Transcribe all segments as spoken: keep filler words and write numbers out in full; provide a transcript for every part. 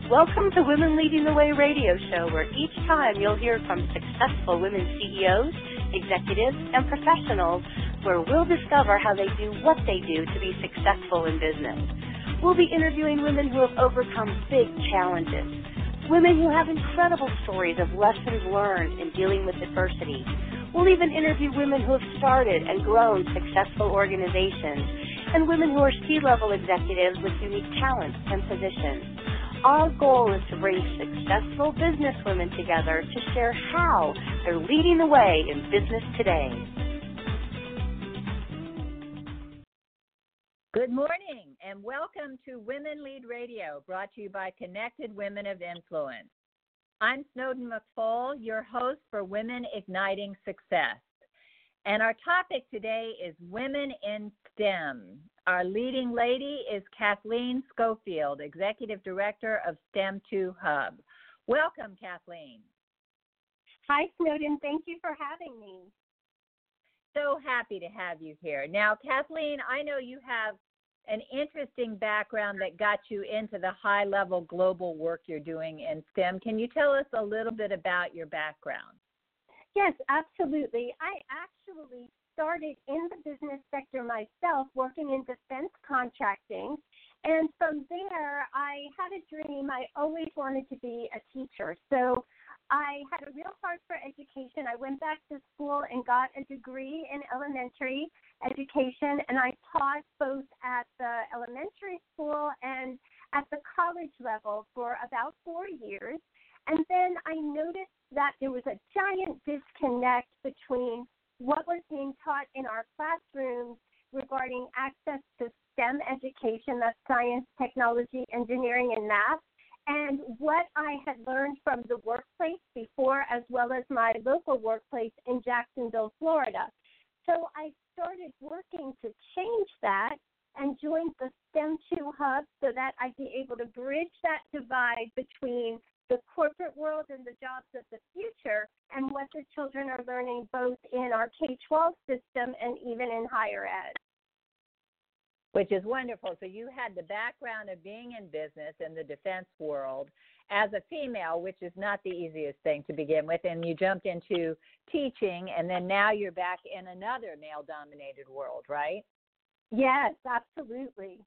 Welcome to Women Leading the Way radio show, where each time you'll hear from successful women C E Os, executives, and professionals, where we'll discover how they do what they do to be successful in business. We'll be interviewing women who have overcome big challenges, women who have incredible stories of lessons learned in dealing with adversity. We'll even interview women who have started and grown successful organizations, and women who are C-level executives with unique talents and positions. Our goal is to bring successful business women together to share how they're leading the way in business today. Good morning and welcome to Women Lead Radio, brought to you by Connected Women of Influence. I'm Snowden McFall, your host for Women Igniting Success. And our topic today is Women in STEM. Our leading lady is Kathleen Schofield, Executive Director of STEM two Hub. Welcome, Kathleen. Hi, Snowden. Thank you for having me. So happy to have you here. Now, Kathleen, I know you have an interesting background that got you into the high-level global work you're doing in STEM. Can you tell us a little bit about your background? Yes, absolutely. I actually started in the business sector myself, working in defense contracting. And from there, I had a dream. I always wanted to be a teacher. So I had a real heart for education. I went back to school and got a degree in elementary education, and I taught both at the elementary school and at the college level for about four years. And then I noticed that there was a giant disconnect between what was being taught in our classrooms regarding access to STEM education, that's science, technology, engineering, and math, and what I had learned from the workplace before, as well as my local workplace in Jacksonville, Florida. So I started working to change that and joined the STEM two Hub so that I'd be able to bridge that divide between the corporate world and the jobs of the future and what the children are learning both in our K twelve system and even in higher ed. Which is wonderful. So you had the background of being in business in the defense world as a female, which is not the easiest thing to begin with, and you jumped into teaching, and then now you're back in another male-dominated world, right? Yes, absolutely.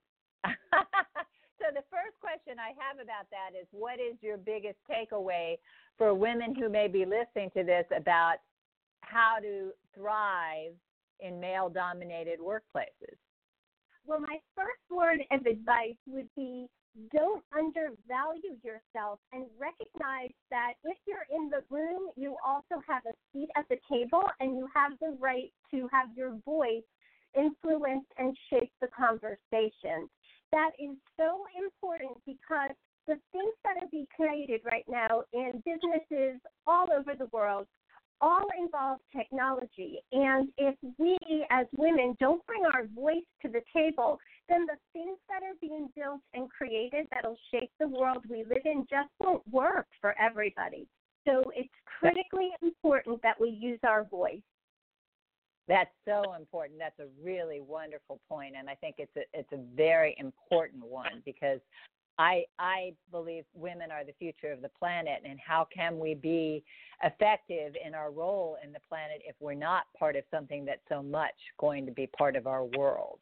So the first question I have about that is, what is your biggest takeaway for women who may be listening to this about how to thrive in male-dominated workplaces? Well, my first word of advice would be, don't undervalue yourself and recognize that if you're in the room, you also have a seat at the table and you have the right to have your voice influence and shape the conversation. That is so important because the things that are being created right now in businesses all over the world all involve technology. And if we as women don't bring our voice to the table, then the things that are being built and created that'll shape the world we live in just won't work for everybody. So it's critically important that we use our voice. That's so important. That's a really wonderful point, and I think it's a it's a very important one because I I believe women are the future of the planet, and how can we be effective in our role in the planet if we're not part of something that's so much going to be part of our world?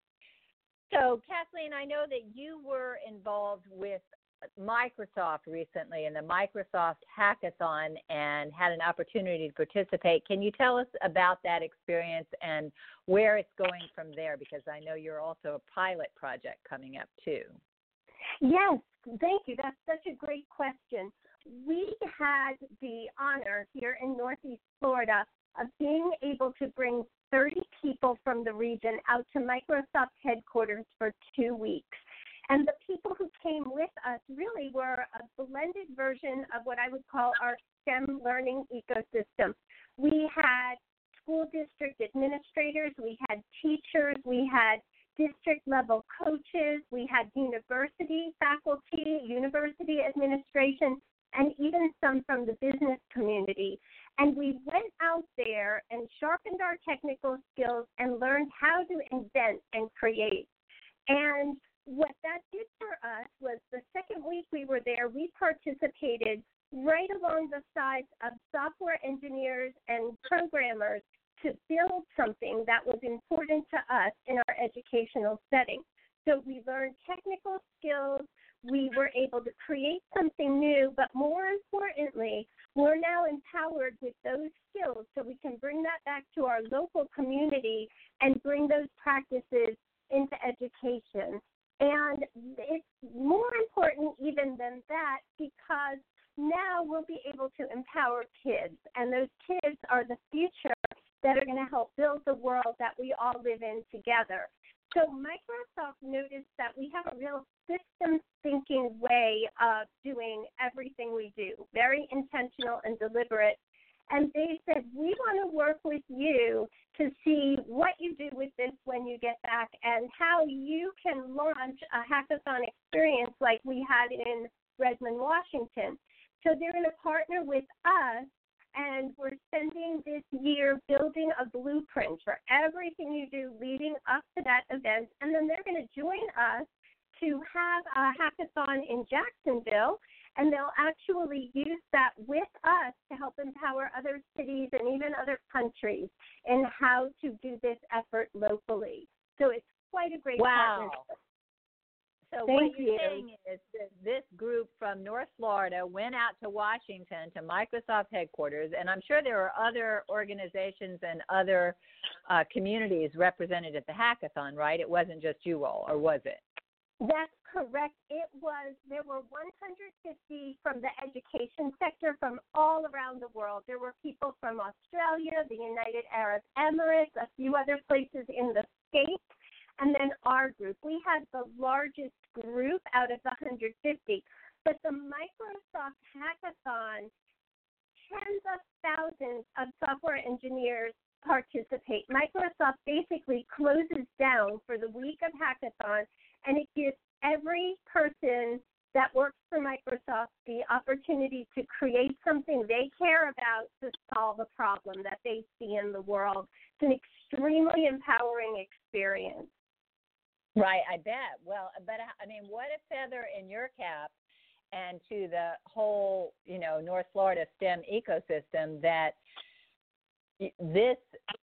So, Kathleen, I know that you were involved with Microsoft recently in the Microsoft Hackathon and had an opportunity to participate. Can you tell us about that experience and where it's going from there? Because I know you're also a pilot project coming up too. Yes, thank you. That's such a great question. We had the honor here in Northeast Florida of being able to bring thirty people from the region out to Microsoft headquarters for two weeks. And the people who came with us really were a blended version of what I would call our STEM learning ecosystem. We had school district administrators, we had teachers, we had district-level coaches, we had university faculty, university administration, and even some from the business community. And we went out there and sharpened our technical skills and learned how to invent and create. And what that did for us was the second week we were there, we participated right along the sides of software engineers and programmers to build something that was important to us in our educational setting. So we learned technical skills, we were able to create something new, but more importantly, we're now empowered with those skills so we can bring that back to our local community and bring those practices into education. And it's more important even than that because now we'll be able to empower kids, and those kids are the future that are going to help build the world that we all live in together. So Microsoft noticed that we have a real system thinking way of doing everything we do, very intentional and deliberate. And they said, we want to work with you to see what you do with this when you get back and how you can launch a hackathon experience like we had in Redmond, Washington. So they're going to partner with us, and we're spending this year building a blueprint for everything you do leading up to that event. And then they're going to join us to have a hackathon in Jacksonville, and they'll actually use that with us to help empower other cities and even other countries in how to do this effort locally. So it's quite a great wow. partnership. So Thank what you're you. saying is that this group from North Florida went out to Washington to Microsoft headquarters, and I'm sure there are other organizations and other uh, communities represented at the hackathon, right? It wasn't just you all, or was it? That's correct. It was, there were one hundred fifty from the education sector from all around the world. There were people from Australia, the United Arab Emirates, a few other places in the States, and then our group. We had the largest group out of the one hundred fifty. But the Microsoft Hackathon, tens of thousands of software engineers participate. Microsoft basically closes down for the week of hackathon, and it gives every person that works for Microsoft the opportunity to create something they care about to solve a problem that they see in the world. It's an extremely empowering experience. Right, I bet. Well, but I mean, what a feather in your cap, and to the whole, you know, North Florida STEM ecosystem, that this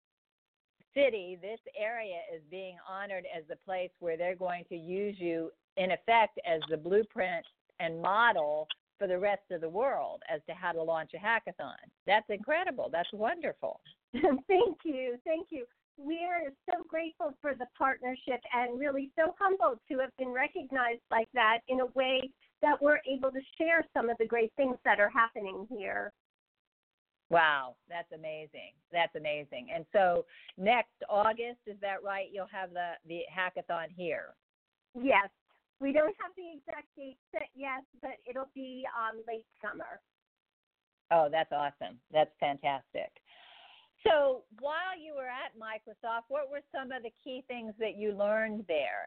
city, this area is being honored as the place where they're going to use you, in effect, as the blueprint and model for the rest of the world as to how to launch a hackathon. That's incredible. That's wonderful. Thank you. Thank you. We are so grateful for the partnership and really so humbled to have been recognized like that in a way that we're able to share some of the great things that are happening here. Wow, that's amazing. That's amazing. And so next August, is that right? You'll have the, the hackathon here. Yes. We don't have the exact date set yet, but it'll be um, late summer. Oh, that's awesome. That's fantastic. So while you were at Microsoft, what were some of the key things that you learned there?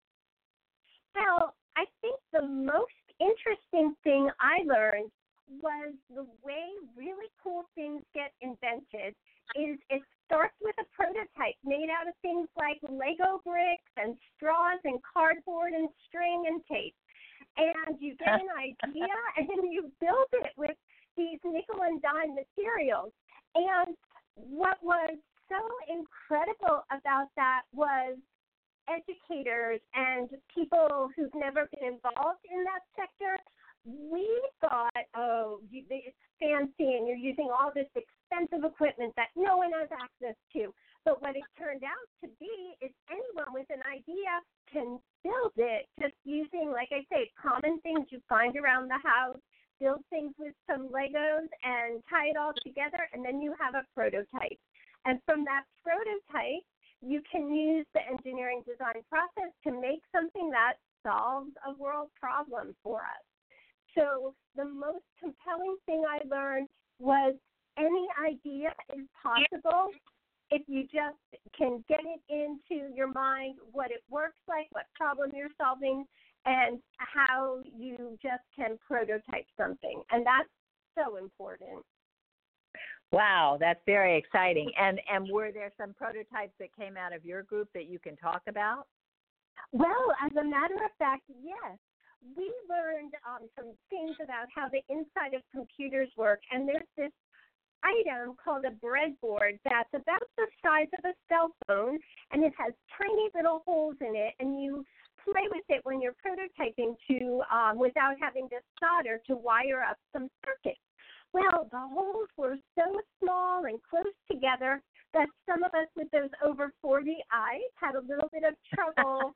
Well, I think the most interesting thing I learned was the way really cool things get invented is it starts with a prototype made out of things like Lego bricks and straws and cardboard and string and tape. And you get an idea and then you build it with these nickel and dime materials. And what was so incredible about that was educators and people who've never been involved in that sector, we thought, oh, it's fancy and you're using all this expensive equipment that no one has access to. But what it turned out to be is anyone with an idea can build it just using, like I say, common things you find around the house, build things with some Legos and tie it all together, and then you have a prototype. And from that prototype, you can use the engineering design process to make something that solves a world problem for us. So the most compelling thing I learned was any idea is possible if you just can get it into your mind, what it works like, what problem you're solving, and how you just can prototype something. And that's so important. Wow, that's very exciting. And and were there some prototypes that came out of your group that you can talk about? Well, as a matter of fact, yes. We learned um, some things about how the inside of computers work, and there's this item called a breadboard that's about the size of a cell phone, and it has tiny little holes in it, and you play with it when you're prototyping to um, without having to solder to wire up some circuits. Well, the holes were so small and close together that some of us with those over forty eyes had a little bit of trouble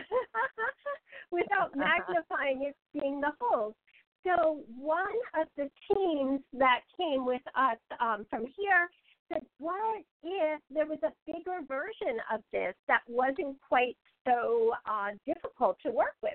without magnifying it seeing the holes. So one of the teams that came with us um, from here said, what if there was a bigger version of this that wasn't quite so uh, difficult to work with?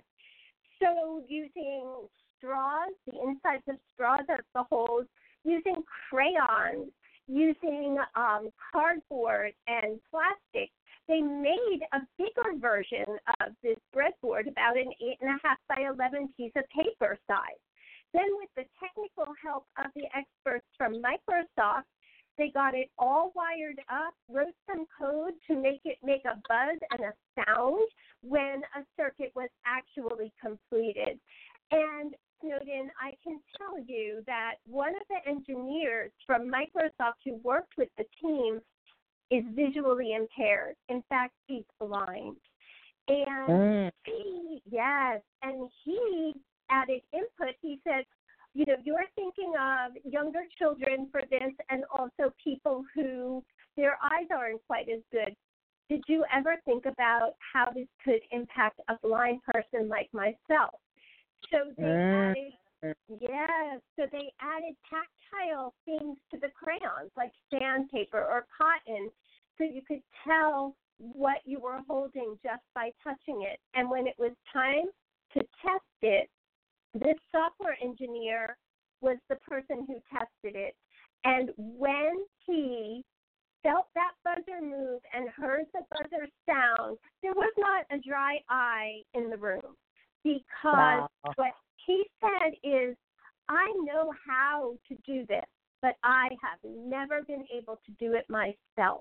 So using straws, the insides of straws as the holes, using crayons, using um, cardboard and plastic, they made a bigger version of this breadboard, about an eight and a half by eleven piece of paper size. Then with the technical help of the experts from Microsoft, they got it all wired up, wrote some code to make it make a buzz and a sound when a circuit was actually completed. And Snowden, I can tell you that one of the engineers from Microsoft who worked with the team is visually impaired. In fact, he's blind. And mm. he, yes, and he added input. He said, you know, you're thinking of younger children for this and also people who their eyes aren't quite as good. Did you ever think about how this could impact a blind person like myself? So they mm. added, yes, so they added tactile things to the crayons like sandpaper or cotton so you could tell what you were holding just by touching it. And when it was time to test it, this software engineer was the person who tested it. And when he felt that buzzer move and heard the buzzer sound, there was not a dry eye in the room. Because wow. what he said is, I know how to do this, but I have never been able to do it myself.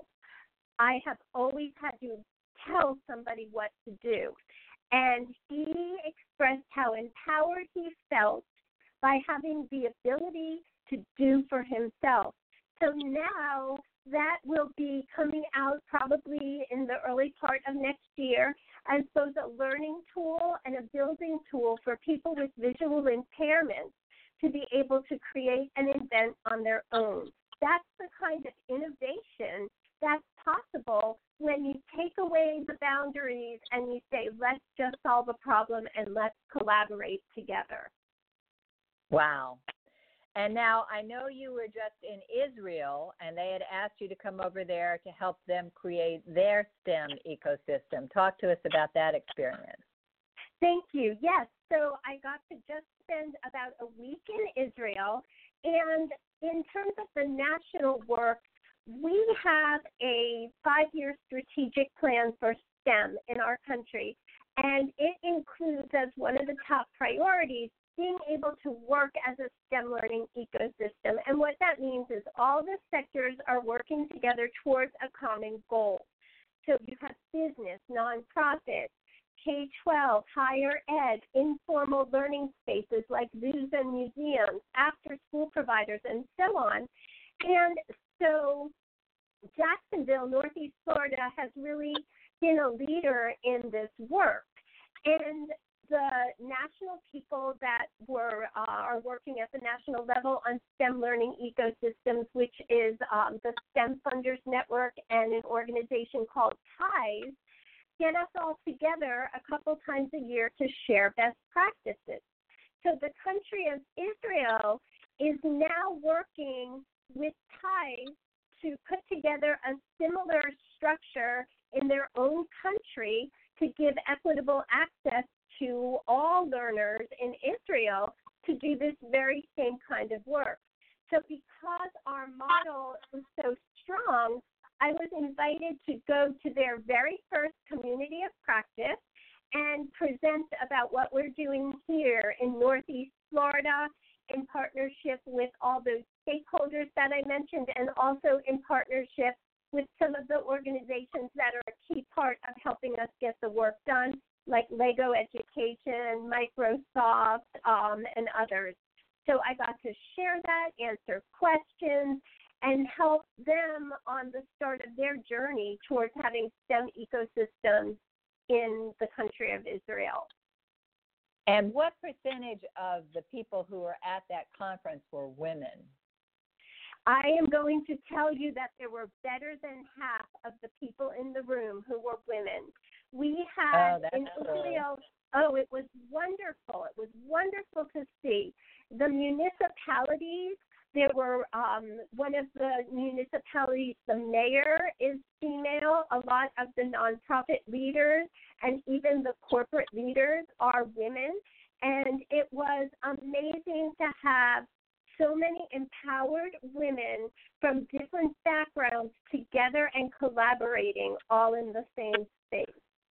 I have always had to tell somebody what to do. And he expressed how empowered he felt by having the ability to do for himself. So now that will be coming out probably in the early part of next year as both a learning tool and a building tool for people with visual impairments to be able to create and invent on their own. That's the kind of innovation that's possible when you take away the boundaries and you say, let's just solve a problem and let's collaborate together. Wow. And now I know you were just in Israel, and they had asked you to come over there to help them create their STEM ecosystem. Talk to us about that experience. Thank you. Yes, so I got to just spend about a week in Israel, and in terms of the national work, we have a five-year strategic plan for STEM in our country, and it includes as one of the top priorities being able to work as a STEM learning ecosystem. And what that means is all the sectors are working together towards a common goal. So you have business, nonprofit, K twelve, higher ed, informal learning spaces like zoos and museums, after-school providers, and so on. And so Jacksonville, Northeast Florida, has really been a leader in this work. And the national people that were uh, are working at the national level on STEM learning ecosystems, which is um, the STEM Funders Network and an organization called TIES, get us all together a couple times a year to share best practices. So the country of Israel is now working with TIES to put together a similar structure in their own country to give equitable access to all learners in Israel to do this very same kind of work. So because our model is so strong, I was invited to go to their very first community of practice and present about what we're doing here in Northeast Florida in partnership with all those stakeholders that I mentioned, and also in partnership with some of the organizations that are a key part of helping us get the work done, like Lego Education, Microsoft, um, and others. So I got to share that, answer questions, and help them on the start of their journey towards having STEM ecosystems in the country of Israel. And what percentage of the people who were at that conference were women? I am going to tell you that there were better than half of the people in the room who were women. We had oh, in Israel, oh, it was wonderful. It was wonderful to see. The municipalities, there were um, one of the municipalities, the mayor is female. A lot of the nonprofit leaders and even the corporate leaders are women. And it was amazing to have so many empowered women from different backgrounds together and collaborating all in the same space.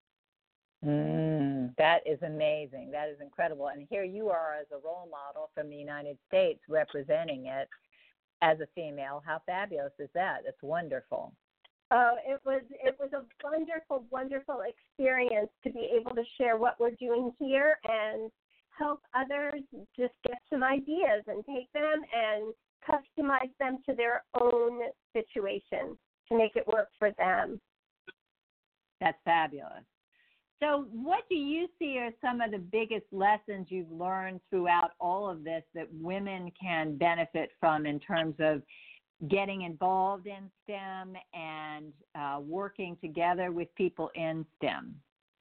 Mm, that is amazing. That is incredible. And here you are as a role model from the United States representing it as a female. How fabulous is that? That's wonderful. Oh, it was it was a wonderful, wonderful experience to be able to share what we're doing here and help others just get some ideas and take them and customize them to their own situation to make it work for them. That's fabulous. So what do you see are some of the biggest lessons you've learned throughout all of this that women can benefit from in terms of getting involved in STEM and uh, working together with people in STEM?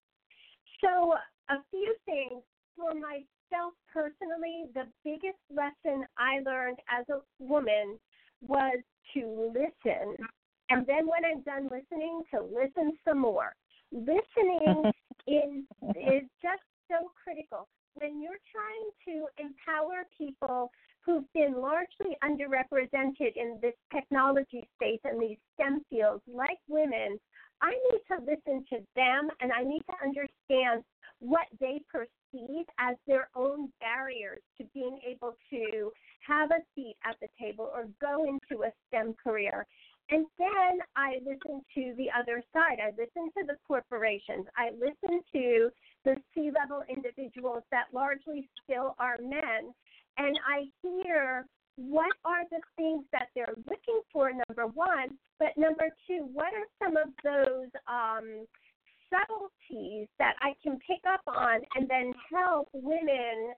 So a few things. For myself personally, the biggest lesson I learned as a woman was to listen. And then when I'm done listening, to listen some more. Listening is is just so critical. When you're trying to empower people who've been largely underrepresented in this technology space and these STEM fields, like women, I need to listen to them and I need to understand what they perceive as their own barriers to being able to have a seat at the table or go into a STEM career. And then I listen to the other side. I listen to the corporations. I listen to the C-level individuals that largely still are men. And I hear what are the things that they're looking for, number one. But number two, what are some of those um, subtleties that I can pick up on and then help women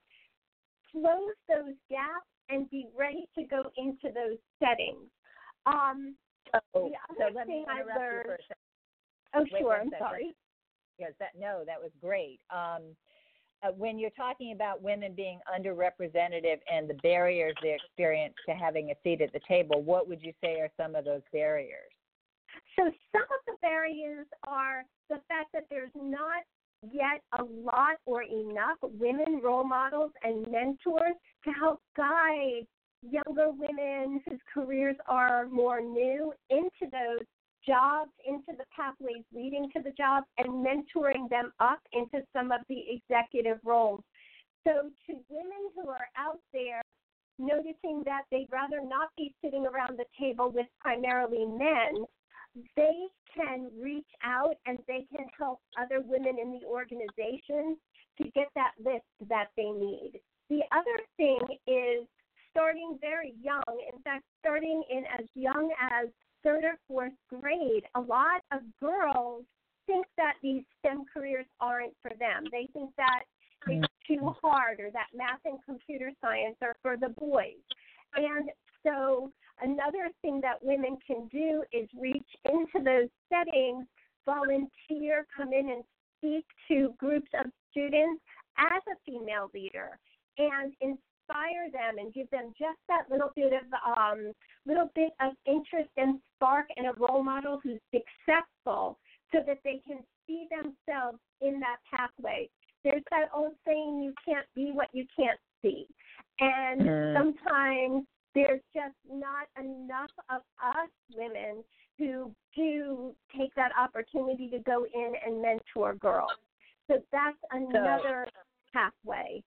close those gaps and be ready to go into those settings. Um, Oh, the so other let thing me I interrupt learned, you for a second. oh, Wait sure, one I'm second. sorry. Because that, no, that was great. Um, uh, when you're talking about women being underrepresented and the barriers they experience to having a seat at the table, what would you say are some of those barriers? So some of the barriers are the fact that there's not yet a lot or enough women role models and mentors to help guide younger women whose careers are more new into those jobs, into the pathways leading to the jobs, and mentoring them up into some of the executive roles. So to women who are out there noticing that they'd rather not be sitting around the table with primarily men, they can reach out and they can help other women in the organization to get that list that they need. The other thing is starting very young, in fact, starting in as young as third or fourth grade, a lot of girls think that these STEM careers aren't for them. They think that it's too hard or that math and computer science are for the boys. And so another thing that women can do is reach into those settings, volunteer, come in and speak to groups of students as a female leader, and inspire them and give them just that little bit of um, little bit of interest and spark in a role model who's successful, so that they can see themselves in that pathway. There's that old saying, you can't be what you can't see. And mm. sometimes there's just not enough of us women who do take that opportunity to go in and mentor girls. So that's another so, pathway.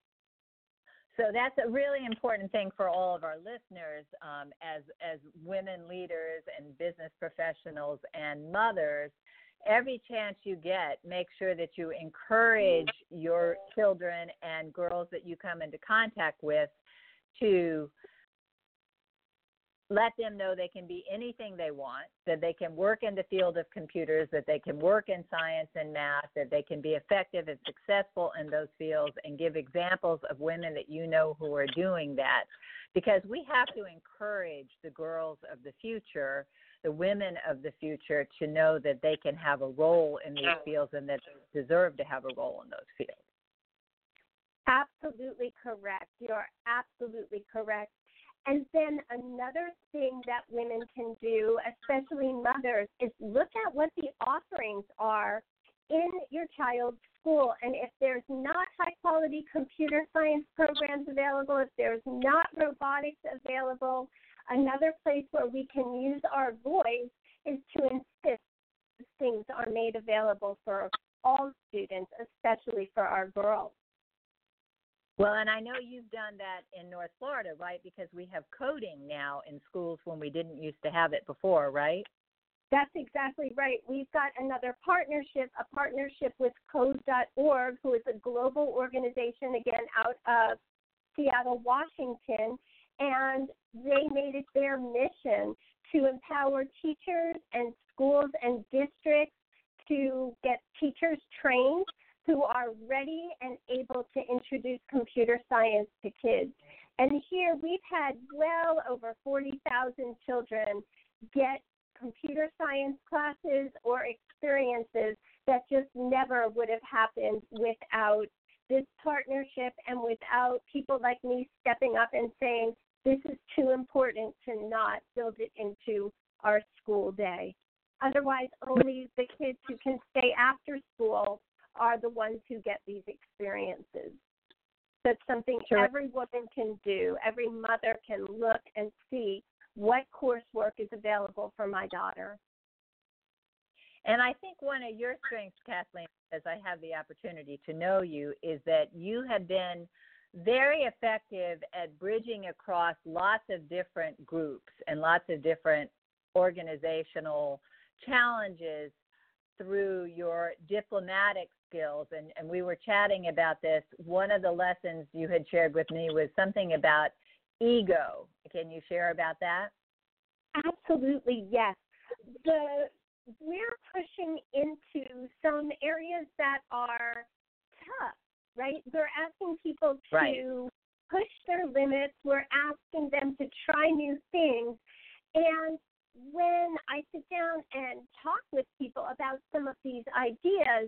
So that's a really important thing for all of our listeners um, as as women leaders and business professionals and mothers, every chance you get, make sure that you encourage your children and girls that you come into contact with to let them know they can be anything they want, that they can work in the field of computers, that they can work in science and math, that they can be effective and successful in those fields, and give examples of women that you know who are doing that. Because we have to encourage the girls of the future, the women of the future, to know that they can have a role in these fields and that they deserve to have a role in those fields. Absolutely correct. You're absolutely correct. And then another thing that women can do, especially mothers, is look at what the offerings are in your child's school. And if there's not high-quality computer science programs available, if there's not robotics available, another place where we can use our voice is to insist things are made available for all students, especially for our girls. Well, and I know you've done that in North Florida, right? Because we have coding now in schools when we didn't used to have it before, right? That's exactly right. We've got another partnership, a partnership with code dot org, who is a global organization, again, out of Seattle, Washington, and they made it their mission to empower teachers and schools and districts to get teachers trained who are ready and able to introduce computer science to kids. And here we've had well over forty thousand children get computer science classes or experiences that just never would have happened without this partnership and without people like me stepping up and saying, this is too important to not build it into our school day. Otherwise, only the kids who can stay after school are the ones who get these experiences. That's something Sure. every woman can do. Every mother can look and see what coursework is available for my daughter. And I think one of your strengths, Kathleen, as I have the opportunity to know you, is that you have been very effective at bridging across lots of different groups and lots of different organizational challenges through your diplomatic skills. And, and we were chatting about this. One of the lessons you had shared with me was something about ego. Can you share about that? Absolutely, yes. The we're pushing into some areas that are tough, right? We're asking people to Right. push their limits. We're asking them to try new things. And when I sit down and talk with people about some of these ideas,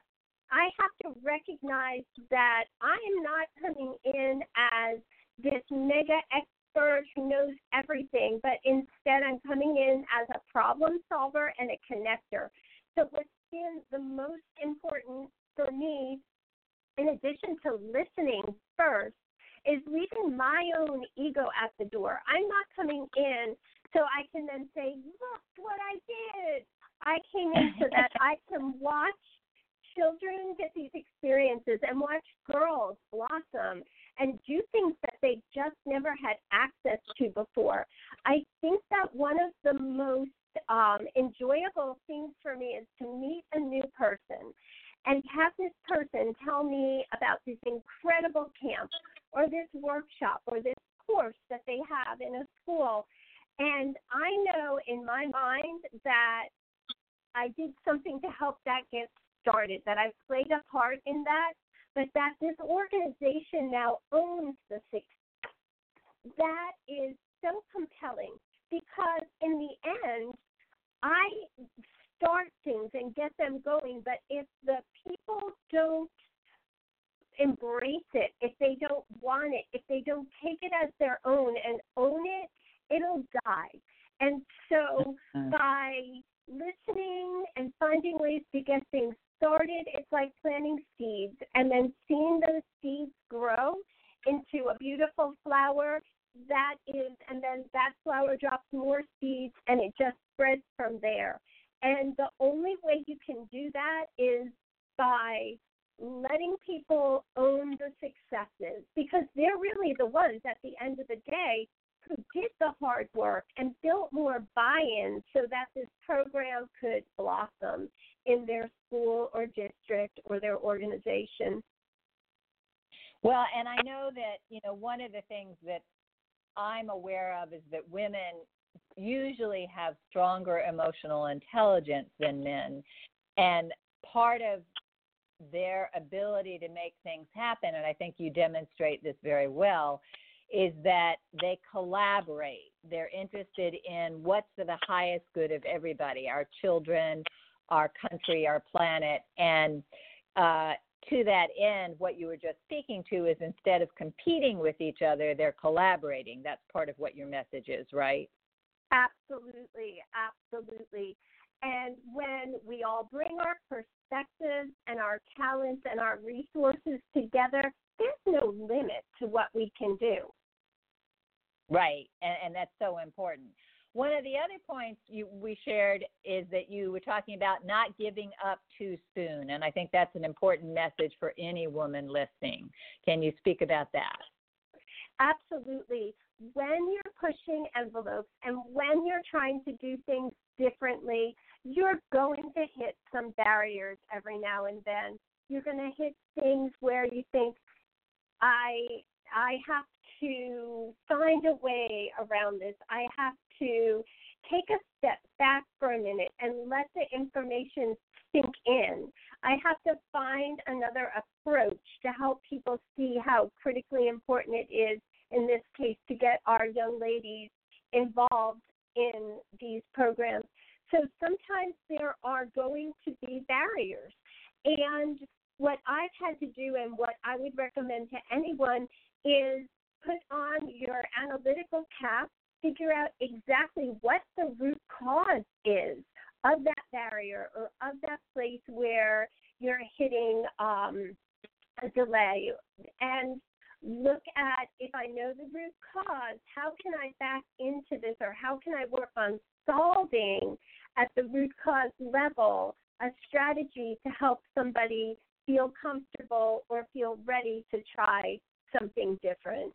I have to recognize that I am not coming in as this mega expert who knows everything, but instead I'm coming in as a problem solver and a connector. So what's been the most important for me, in addition to listening first, is leaving my own ego at the door. I'm not coming in so I can then say, look what I did. I came in so that I can watch children get these experiences and watch girls blossom and do things that they just never had access to before. I think that one of the most um, enjoyable things for me is to meet a new person and have this person tell me about this incredible camp or this workshop or this course that they have in a school. And I know in my mind that I did something to help that get started, that I played a part in that, but that this organization now owns the success. That is so compelling because in the end, I start things and get them going, but if the people don't embrace it, if they don't want it, if they don't take it as their own and own it, it'll die. And so mm-hmm. by listening and finding ways to get things started, it's like planting seeds and then seeing those seeds grow into a beautiful flower. That is, and then that flower drops more seeds and it just spreads from there. And the only way you can do that is by letting people own the successes, because they're really the ones at the end of the day who did the hard work and built more buy-in so that this program could blossom. in their school or district or their organization. Well, and I know that, you know, one of the things that I'm aware of is that women usually have stronger emotional intelligence than men. And part of their ability to make things happen, and I think you demonstrate this very well, is that they collaborate. They're interested in what's for the highest good of everybody, our children, our country, our planet. And uh, to that end, what you were just speaking to is instead of competing with each other, they're collaborating. That's part of what your message is, right? Absolutely, absolutely. And when we all bring our perspectives and our talents and our resources together, there's no limit to what we can do. Right, and, and that's so important. One of the other points you, we shared is that you were talking about not giving up too soon, and I think that's an important message for any woman listening. Can you speak about that? Absolutely. When you're pushing envelopes and when you're trying to do things differently, you're going to hit some barriers every now and then. You're going to hit things where you think, I I have to find a way around this. I have to take a step back for a minute and let the information sink in. I have to find another approach to help people see how critically important it is, in this case, to get our young ladies involved in these programs. So sometimes there are going to be barriers. And what I've had to do and what I would recommend to anyone is put on your analytical cap, figure out exactly what the root cause is of that barrier or of that place where you're hitting um, a delay, and look at, if I know the root cause, how can I back into this, or how can I work on solving at the root cause level a strategy to help somebody feel comfortable or feel ready to try something different.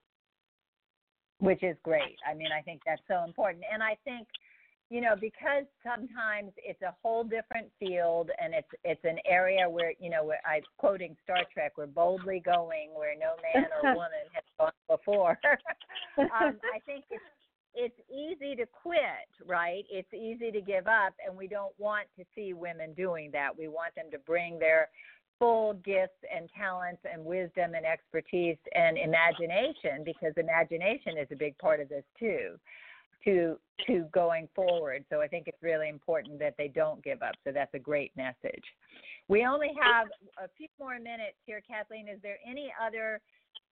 Which is great. I mean, I think that's so important. And I think, you know, because sometimes it's a whole different field and it's it's an area where, you know, where I'm quoting Star Trek, we're boldly going where no man or woman has gone before. um, I think it's, it's easy to quit, right? It's easy to give up, and we don't want to see women doing that. We want them to bring their full gifts and talents and wisdom and expertise and imagination, because imagination is a big part of this too, to to going forward. So I think it's really important that they don't give up. So that's a great message. We only have a few more minutes here, Kathleen. Is there any other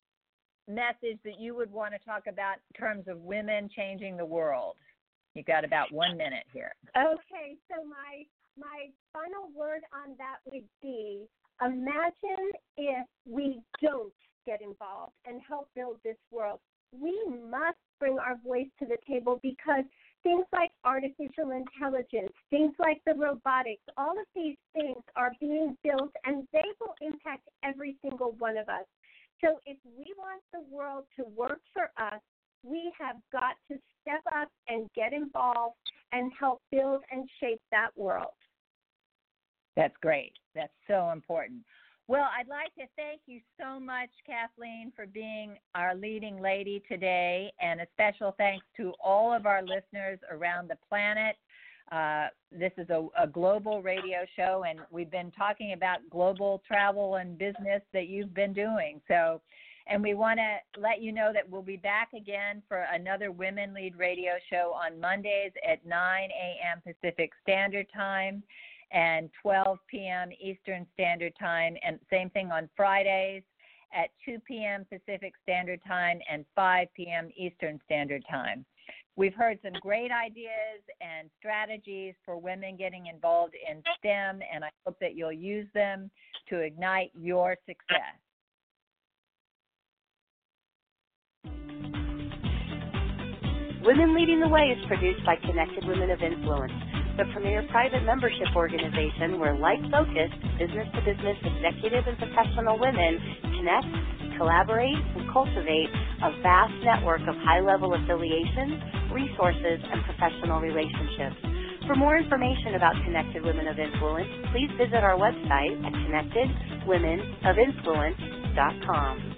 message that you would want to talk about in terms of women changing the world? You got about one minute here. Okay, so my my final word on that would be, imagine if we don't get involved and help build this world. We must bring our voice to the table, because things like artificial intelligence, things like the robotics, all of these things are being built, and they will impact every single one of us. So if we want the world to work for us, we have got to step up and get involved and help build and shape that world. That's great. That's so important. Well, I'd like to thank you so much, Kathleen, for being our leading lady today, and a special thanks to all of our listeners around the planet. Uh, this is a, a global radio show, and we've been talking about global travel and business that you've been doing. So, and we want to let you know that we'll be back again for another Women Lead Radio show on Mondays at nine a.m. Pacific Standard Time and twelve p.m. Eastern Standard Time, and same thing on Fridays at two p.m. Pacific Standard Time and five p.m. Eastern Standard Time. We've heard some great ideas and strategies for women getting involved in STEM, and I hope that you'll use them to ignite your success. Women Leading the Way is produced by Connected Women of Influence, the premier private membership organization where like-focused, business-to-business executive and professional women connect, collaborate, and cultivate a vast network of high-level affiliations, resources, and professional relationships. For more information about Connected Women of Influence, please visit our website at connected women of influence dot com.